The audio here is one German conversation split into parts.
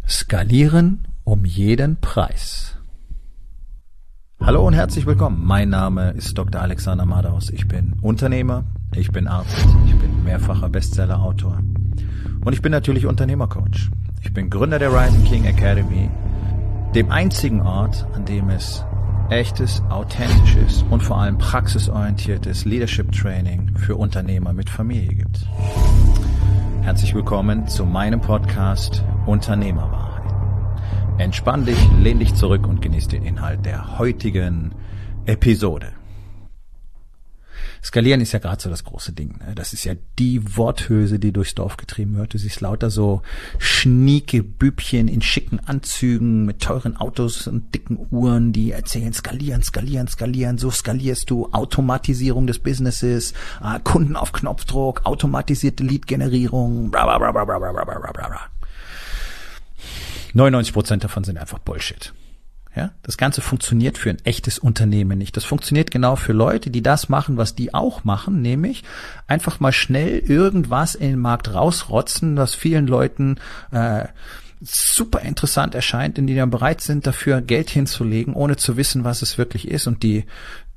Skalieren um jeden Preis. Hallo und herzlich willkommen. Mein Name ist Dr. Alexander Madaus. Ich bin Unternehmer, ich bin Arzt, ich bin mehrfacher Bestseller-Autor und ich bin natürlich Unternehmercoach. Ich bin Gründer der Rising King Academy, dem einzigen Ort, an dem es echtes, authentisches und vor allem praxisorientiertes Leadership Training für Unternehmer mit Familie gibt. Herzlich willkommen zu meinem Podcast Unternehmerwahrheit. Entspann dich, lehn dich zurück und genieß den Inhalt der heutigen Episode. Skalieren ist ja gerade so das große Ding. Das ist ja die Worthülse, die durchs Dorf getrieben wird. Du siehst lauter so schnieke Bübchen in schicken Anzügen mit teuren Autos und dicken Uhren, die erzählen skalieren, skalieren, skalieren. So skalierst du. Automatisierung des Businesses, Kunden auf Knopfdruck, automatisierte Lead-Generierung, bla bla bla bla bla bla bla bla. 99% davon sind einfach Bullshit. Ja, das Ganze funktioniert für ein echtes Unternehmen nicht. Das funktioniert genau für Leute, die das machen, was die auch machen, nämlich einfach mal schnell irgendwas in den Markt rausrotzen, was vielen Leuten super interessant erscheint, in die dann bereit sind, dafür Geld hinzulegen, ohne zu wissen, was es wirklich ist und die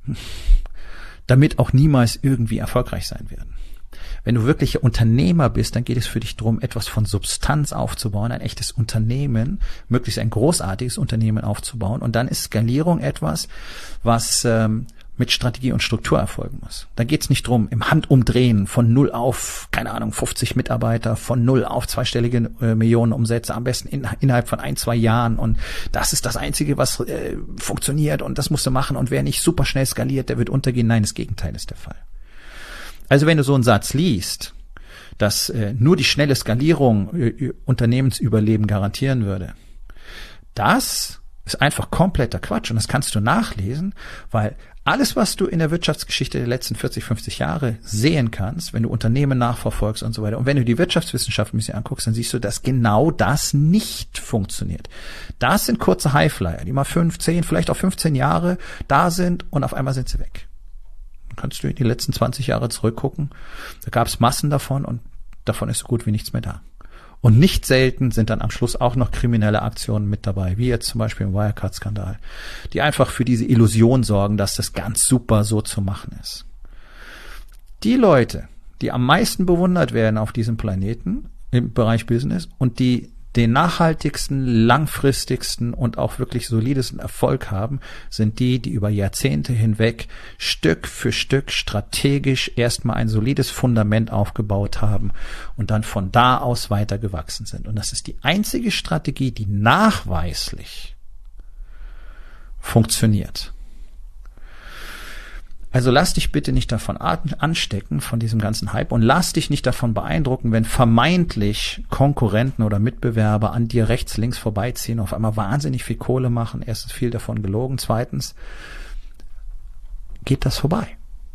damit auch niemals irgendwie erfolgreich sein werden. Wenn du wirklich Unternehmer bist, dann geht es für dich darum, etwas von Substanz aufzubauen, ein echtes Unternehmen, möglichst ein großartiges Unternehmen aufzubauen. Und dann ist Skalierung etwas, was mit Strategie und Struktur erfolgen muss. Da geht es nicht drum, im Handumdrehen von 0 auf, 50 Mitarbeiter, von 0 auf zweistellige Millionen Umsätze, am besten innerhalb von 1-2 Jahren. Und das ist das Einzige, was funktioniert und das musst du machen. Und wer nicht super schnell skaliert, der wird untergehen. Nein, das Gegenteil ist der Fall. Also wenn du so einen Satz liest, dass nur die schnelle Skalierung Unternehmensüberleben garantieren würde, das ist einfach kompletter Quatsch und das kannst du nachlesen, weil alles, was du in der Wirtschaftsgeschichte der letzten 40, 50 Jahre sehen kannst, wenn du Unternehmen nachverfolgst und so weiter und wenn du die Wirtschaftswissenschaft ein bisschen anguckst, dann siehst du, dass genau das nicht funktioniert. Das sind kurze Highflyer, die mal 15, vielleicht auch 15 Jahre da sind und auf einmal sind sie weg. Kannst du in die letzten 20 Jahre zurückgucken. Da gab es Massen davon und davon ist so gut wie nichts mehr da. Und nicht selten sind dann am Schluss auch noch kriminelle Aktionen mit dabei, wie jetzt zum Beispiel im Wirecard-Skandal, die einfach für diese Illusion sorgen, dass das ganz super so zu machen ist. Die Leute, die am meisten bewundert werden auf diesem Planeten im Bereich Business und die den nachhaltigsten, langfristigsten und auch wirklich solidesten Erfolg haben, sind die über Jahrzehnte hinweg Stück für Stück strategisch erstmal ein solides Fundament aufgebaut haben und dann von da aus weiter gewachsen sind. Und das ist die einzige Strategie, die nachweislich funktioniert. Also lass dich bitte nicht davon anstecken, von diesem ganzen Hype und lass dich nicht davon beeindrucken, wenn vermeintlich Konkurrenten oder Mitbewerber an dir rechts, links vorbeiziehen, auf einmal wahnsinnig viel Kohle machen. Erstens viel davon gelogen, zweitens geht das vorbei.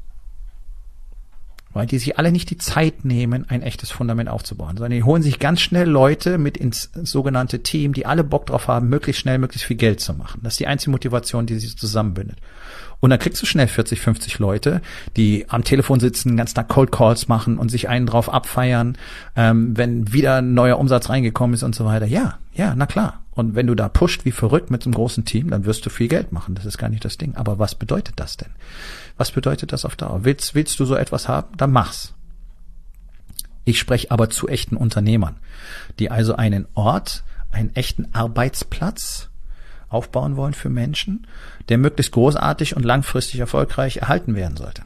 Weil die sich alle nicht die Zeit nehmen, ein echtes Fundament aufzubauen, sondern die holen sich ganz schnell Leute mit ins sogenannte Team, die alle Bock drauf haben, möglichst schnell, möglichst viel Geld zu machen. Das ist die einzige Motivation, die sich zusammenbindet. Und dann kriegst du schnell 40, 50 Leute, die am Telefon sitzen, den ganzen Tag Cold Calls machen und sich einen drauf abfeiern, wenn wieder ein neuer Umsatz reingekommen ist und so weiter. Ja, na klar. Und wenn du da pusht wie verrückt mit so einem großen Team, dann wirst du viel Geld machen. Das ist gar nicht das Ding. Aber was bedeutet das denn? Was bedeutet das auf Dauer? Willst du so etwas haben? Dann mach's. Ich spreche aber zu echten Unternehmern, die also einen Ort, einen echten Arbeitsplatz aufbauen wollen für Menschen, der möglichst großartig und langfristig erfolgreich erhalten werden sollte.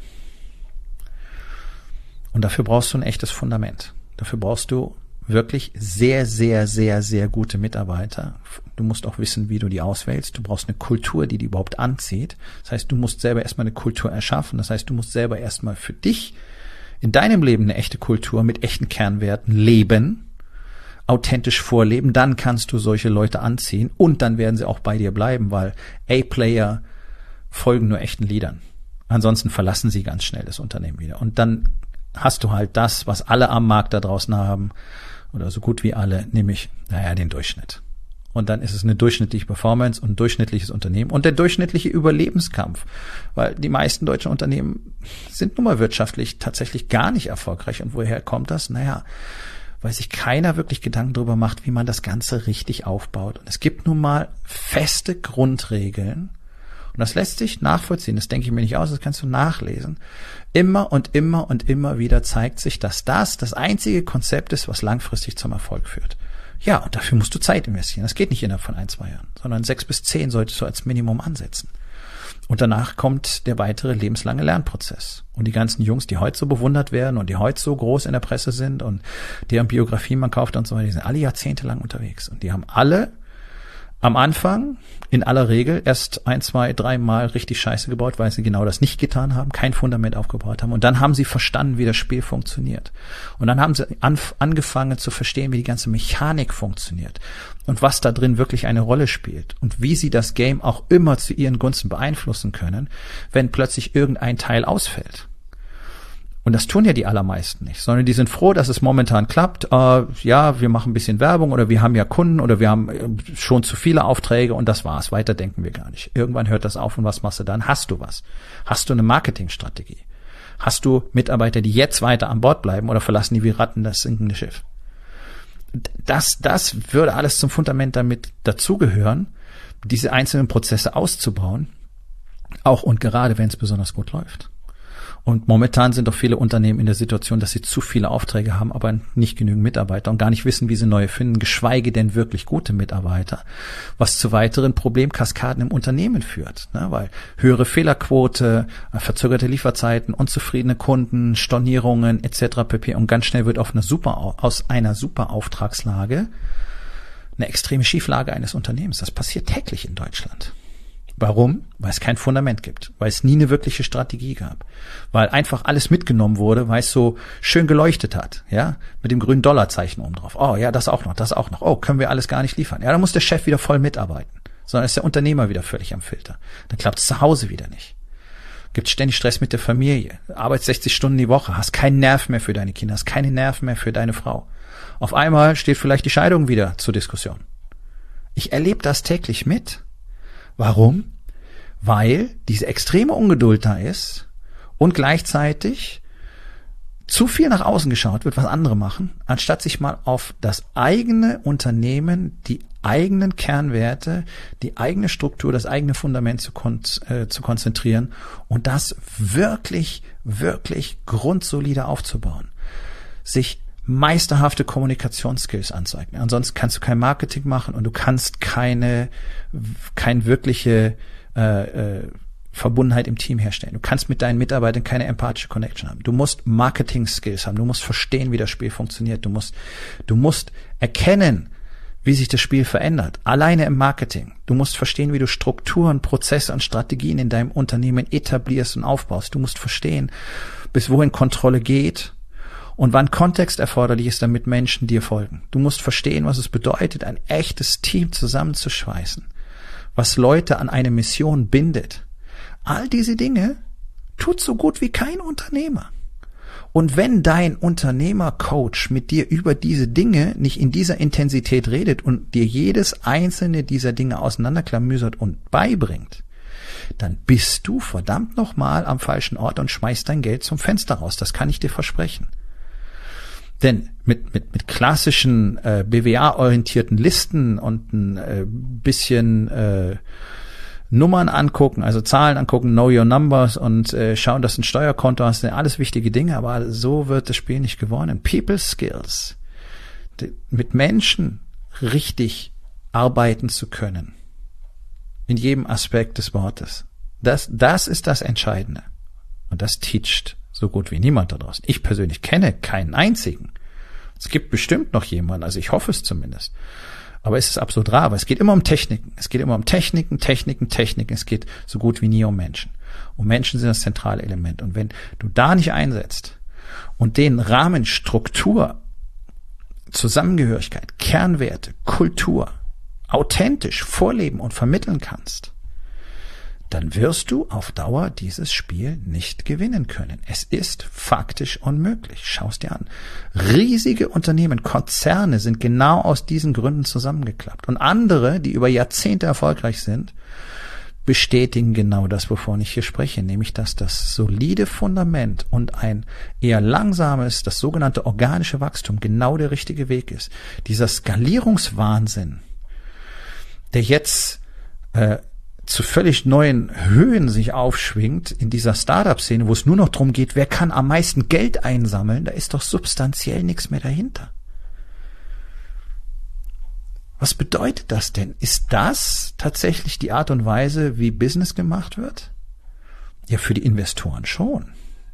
Und dafür brauchst du ein echtes Fundament. Dafür brauchst du wirklich sehr, sehr, sehr, sehr gute Mitarbeiter. Du musst auch wissen, wie du die auswählst. Du brauchst eine Kultur, die überhaupt anzieht. Das heißt, du musst selber erstmal eine Kultur erschaffen. Das heißt, du musst selber erstmal für dich in deinem Leben eine echte Kultur mit echten Kernwerten leben, authentisch vorleben. Dann kannst du solche Leute anziehen und dann werden sie auch bei dir bleiben, weil A-Player folgen nur echten Leadern. Ansonsten verlassen sie ganz schnell das Unternehmen wieder. Und dann hast du halt das, was alle am Markt da draußen haben, oder so gut wie alle, nämlich, den Durchschnitt. Und dann ist es eine durchschnittliche Performance und ein durchschnittliches Unternehmen und der durchschnittliche Überlebenskampf. Weil die meisten deutschen Unternehmen sind nun mal wirtschaftlich tatsächlich gar nicht erfolgreich. Und woher kommt das? weil sich keiner wirklich Gedanken darüber macht, wie man das Ganze richtig aufbaut. Und es gibt nun mal feste Grundregeln. Und das lässt sich nachvollziehen. Das denke ich mir nicht aus, das kannst du nachlesen. Immer und immer und immer wieder zeigt sich, dass das einzige Konzept ist, was langfristig zum Erfolg führt. Ja, und dafür musst du Zeit investieren. Das geht nicht innerhalb von 1-2 Jahren, sondern 6 bis 10 solltest du als Minimum ansetzen. Und danach kommt der weitere lebenslange Lernprozess. Und die ganzen Jungs, die heute so bewundert werden und die heute so groß in der Presse sind und deren Biografien man kauft und so weiter, die sind alle jahrzehntelang unterwegs. Und die haben alle am Anfang in aller Regel erst 1, 2, 3 Mal richtig Scheiße gebaut, weil sie genau das nicht getan haben, kein Fundament aufgebaut haben. Und dann haben sie verstanden, wie das Spiel funktioniert. Und dann haben sie angefangen zu verstehen, wie die ganze Mechanik funktioniert und was da drin wirklich eine Rolle spielt und wie sie das Game auch immer zu ihren Gunsten beeinflussen können, wenn plötzlich irgendein Teil ausfällt. Und das tun ja die allermeisten nicht, sondern die sind froh, dass es momentan klappt. Ja, wir machen ein bisschen Werbung oder wir haben ja Kunden oder wir haben schon zu viele Aufträge und das war's. Weiter denken wir gar nicht. Irgendwann hört das auf und was machst du dann? Hast du was? Hast du eine Marketingstrategie? Hast du Mitarbeiter, die jetzt weiter an Bord bleiben oder verlassen die wie Ratten das sinkende Schiff? Das würde alles zum Fundament damit dazugehören, diese einzelnen Prozesse auszubauen, auch und gerade, wenn es besonders gut läuft. Und momentan sind doch viele Unternehmen in der Situation, dass sie zu viele Aufträge haben, aber nicht genügend Mitarbeiter und gar nicht wissen, wie sie neue finden, geschweige denn wirklich gute Mitarbeiter, was zu weiteren Problemkaskaden im Unternehmen führt, ne? Weil höhere Fehlerquote, verzögerte Lieferzeiten, unzufriedene Kunden, Stornierungen etc. pp. Und ganz schnell wird aus einer super Auftragslage eine extreme Schieflage eines Unternehmens. Das passiert täglich in Deutschland. Warum? Weil es kein Fundament gibt, weil es nie eine wirkliche Strategie gab, weil einfach alles mitgenommen wurde, weil es so schön geleuchtet hat, ja, mit dem grünen Dollarzeichen oben drauf. Oh ja, das auch noch. Oh, können wir alles gar nicht liefern. Ja, dann muss der Chef wieder voll mitarbeiten, sondern ist der Unternehmer wieder völlig am Filter. Dann klappt es zu Hause wieder nicht. Gibt ständig Stress mit der Familie, arbeitest 60 Stunden die Woche, hast keinen Nerv mehr für deine Kinder, hast keine Nerven mehr für deine Frau. Auf einmal steht vielleicht die Scheidung wieder zur Diskussion. Ich erlebe das täglich mit. Warum? Weil diese extreme Ungeduld da ist und gleichzeitig zu viel nach außen geschaut wird, was andere machen, anstatt sich mal auf das eigene Unternehmen, die eigenen Kernwerte, die eigene Struktur, das eigene Fundament zu konzentrieren und das wirklich, wirklich grundsolide aufzubauen. Sich meisterhafte Kommunikationsskills anzeigen. Ansonsten kannst du kein Marketing machen und du kannst kein wirkliche Verbundenheit im Team herstellen. Du kannst mit deinen Mitarbeitern keine empathische Connection haben. Du musst Marketing-Skills haben. Du musst verstehen, wie das Spiel funktioniert. Du musst erkennen, wie sich das Spiel verändert. Alleine im Marketing. Du musst verstehen, wie du Strukturen, Prozesse und Strategien in deinem Unternehmen etablierst und aufbaust. Du musst verstehen, bis wohin Kontrolle geht und wann Kontext erforderlich ist, damit Menschen dir folgen. Du musst verstehen, was es bedeutet, ein echtes Team zusammenzuschweißen, was Leute an eine Mission bindet. All diese Dinge tut so gut wie kein Unternehmer. Und wenn dein Unternehmercoach mit dir über diese Dinge nicht in dieser Intensität redet und dir jedes einzelne dieser Dinge auseinanderklamüsert und beibringt, dann bist du verdammt nochmal am falschen Ort und schmeißt dein Geld zum Fenster raus. Das kann ich dir versprechen. Denn mit klassischen BWA-orientierten Listen und ein bisschen Nummern angucken, also Zahlen angucken, know your numbers und schauen, dass du ein Steuerkonto hast, sind alles wichtige Dinge, aber so wird das Spiel nicht gewonnen. People Skills, mit Menschen richtig arbeiten zu können, in jedem Aspekt des Wortes, das ist das Entscheidende. Und das teacht so gut wie niemand da draußen. Ich persönlich kenne keinen einzigen. Es gibt bestimmt noch jemanden, also ich hoffe es zumindest. Aber es ist absolut rar, weil es geht immer um Techniken. Es geht immer um Techniken. Es geht so gut wie nie um Menschen. Und Menschen sind das zentrale Element. Und wenn du da nicht einsetzt und den Rahmen Struktur, Zusammengehörigkeit, Kernwerte, Kultur authentisch vorleben und vermitteln kannst, dann wirst du auf Dauer dieses Spiel nicht gewinnen können. Es ist faktisch unmöglich. Schau es dir an. Riesige Unternehmen, Konzerne sind genau aus diesen Gründen zusammengeklappt. Und andere, die über Jahrzehnte erfolgreich sind, bestätigen genau das, wovon ich hier spreche, nämlich dass das solide Fundament und ein eher langsames, das sogenannte organische Wachstum genau der richtige Weg ist. Dieser Skalierungswahnsinn, der jetzt zu völlig neuen Höhen sich aufschwingt in dieser Startup-Szene, wo es nur noch darum geht, wer kann am meisten Geld einsammeln, da ist doch substanziell nichts mehr dahinter. Was bedeutet das denn? Ist das tatsächlich die Art und Weise, wie Business gemacht wird? Ja, für die Investoren schon.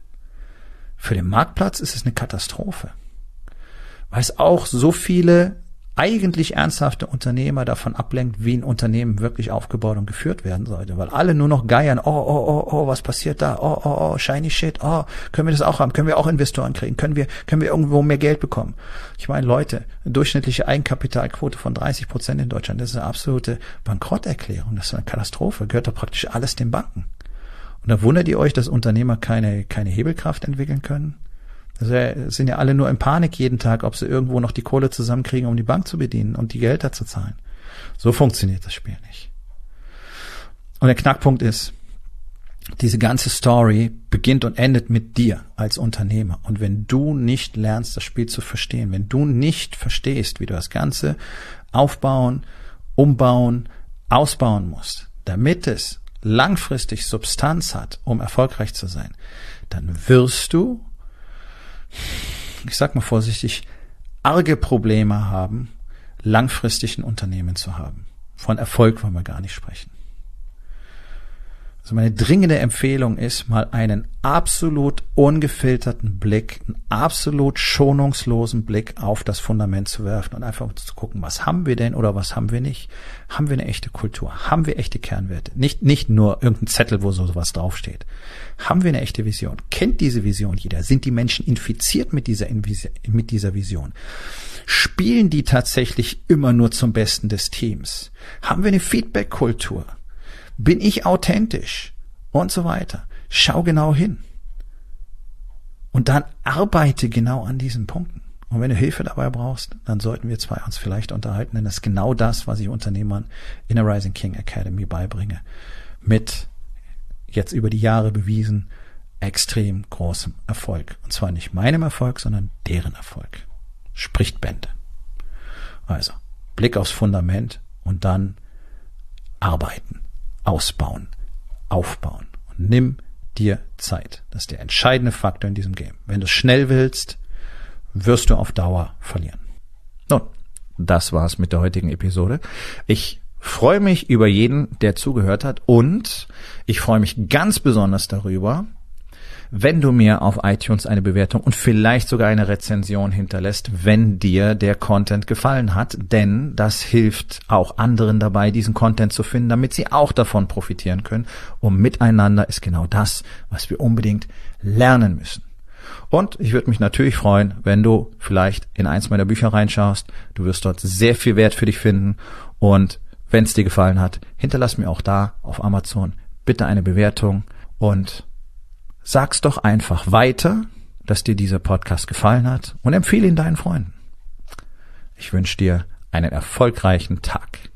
Für den Marktplatz ist es eine Katastrophe. Weil es auch so viele eigentlich ernsthafte Unternehmer davon ablenkt, wie ein Unternehmen wirklich aufgebaut und geführt werden sollte. Weil alle nur noch geiern, was passiert da? Shiny shit, können wir das auch haben? Können wir auch Investoren kriegen? Können wir irgendwo mehr Geld bekommen? Ich meine, Leute, eine durchschnittliche Eigenkapitalquote von 30% in Deutschland, das ist eine absolute Bankrotterklärung, das ist eine Katastrophe, gehört doch praktisch alles den Banken. Und da wundert ihr euch, dass Unternehmer keine Hebelkraft entwickeln können? Also sind ja alle nur in Panik jeden Tag, ob sie irgendwo noch die Kohle zusammenkriegen, um die Bank zu bedienen und die Gehälter zu zahlen. So funktioniert das Spiel nicht. Und der Knackpunkt ist, diese ganze Story beginnt und endet mit dir als Unternehmer. Und wenn du nicht lernst, das Spiel zu verstehen, wenn du nicht verstehst, wie du das Ganze aufbauen, umbauen, ausbauen musst, damit es langfristig Substanz hat, um erfolgreich zu sein, dann wirst du, ich sag mal vorsichtig, arge Probleme haben, langfristig ein Unternehmen zu haben. Von Erfolg wollen wir gar nicht sprechen. Also meine dringende Empfehlung ist, mal einen absolut ungefilterten Blick, einen absolut schonungslosen Blick auf das Fundament zu werfen und einfach zu gucken, was haben wir denn oder was haben wir nicht? Haben wir eine echte Kultur? Haben wir echte Kernwerte? Nicht nur irgendein Zettel, wo sowas draufsteht. Haben wir eine echte Vision? Kennt diese Vision jeder? Sind die Menschen infiziert mit dieser Vision? Spielen die tatsächlich immer nur zum Besten des Teams? Haben wir eine Feedback-Kultur? Bin ich authentisch? Und so weiter. Schau genau hin. Und dann arbeite genau an diesen Punkten. Und wenn du Hilfe dabei brauchst, dann sollten wir zwei uns vielleicht unterhalten, denn das ist genau das, was ich Unternehmern in der Rising King Academy beibringe. Mit jetzt über die Jahre bewiesen extrem großem Erfolg. Und zwar nicht meinem Erfolg, sondern deren Erfolg. Spricht Bände. Also, Blick aufs Fundament und dann arbeiten. Ausbauen, aufbauen und nimm dir Zeit. Das ist der entscheidende Faktor in diesem Game. Wenn du es schnell willst, wirst du auf Dauer verlieren. Nun, das war's mit der heutigen Episode. Ich freue mich über jeden, der zugehört hat und ich freue mich ganz besonders darüber, wenn du mir auf iTunes eine Bewertung und vielleicht sogar eine Rezension hinterlässt, wenn dir der Content gefallen hat, denn das hilft auch anderen dabei, diesen Content zu finden, damit sie auch davon profitieren können. Und miteinander ist genau das, was wir unbedingt lernen müssen. Und ich würde mich natürlich freuen, wenn du vielleicht in eins meiner Bücher reinschaust. Du wirst dort sehr viel Wert für dich finden. Und wenn es dir gefallen hat, hinterlass mir auch da auf Amazon bitte eine Bewertung und sag's doch einfach weiter, dass dir dieser Podcast gefallen hat und empfehle ihn deinen Freunden. Ich wünsche dir einen erfolgreichen Tag.